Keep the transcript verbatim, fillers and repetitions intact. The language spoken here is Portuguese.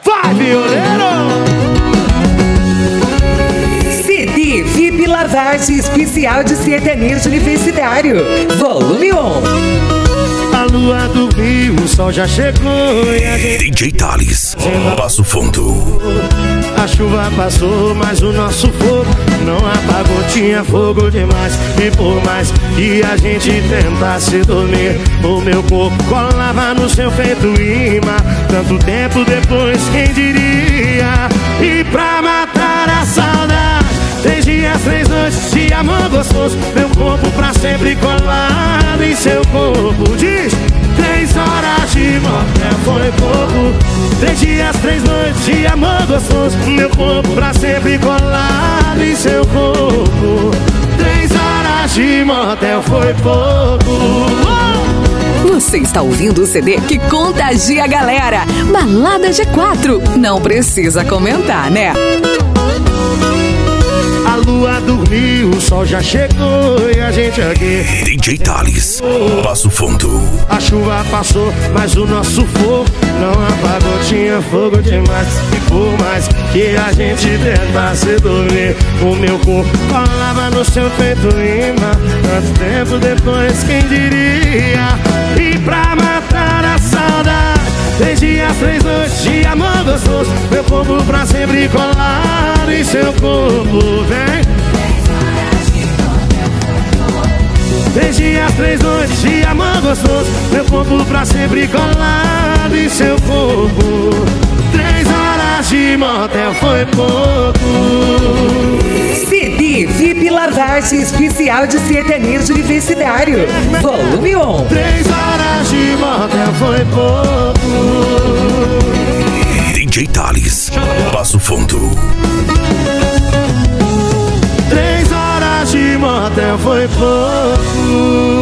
Vai, violeiro! C D V I P Lavagem Especial de Sertanejo Universitário, volume um. A lua dormiu, o sol já chegou e a gente... D J Thales, Passo Fundo. A chuva passou, mas o nosso fogo não apagou, tinha fogo demais. E por mais que a gente tentasse dormir, o meu corpo colava no seu feito imã. Tanto tempo depois, quem diria? E pra matar a saudade, três dias, três noites de amor gostoso, meu corpo pra sempre colado em seu corpo. Diz, três horas de motel foi pouco. Três dias, três noites de amor gostoso, meu corpo pra sempre colado em seu corpo. Três horas de motel foi pouco. Você está ouvindo o C D que contagia a galera. Balada G quatro. Não precisa comentar, né? A lua dormiu, o sol já chegou e a gente aqui. D J Thales, Passo Fundo. A chuva passou, mas o nosso fogo não apagou, tinha fogo demais. E por mais que a gente tentasse dormir, o meu corpo colava no seu peito imã. Tanto tempo depois, quem diria? E pra matar a saudade, três dias, três noites de amor gostoso, meu corpo pra sempre colado em seu corpo, vem. Três dias, três noites de amor gostoso, meu corpo pra sempre colado em seu corpo. Três horas de motel foi pouco. C D V I P Lavagem Especial de Sertanejo Universitário, volume um. Três horas de motel foi pouco. D J Thales, Passo Fundo. Três horas de motel foi pouco.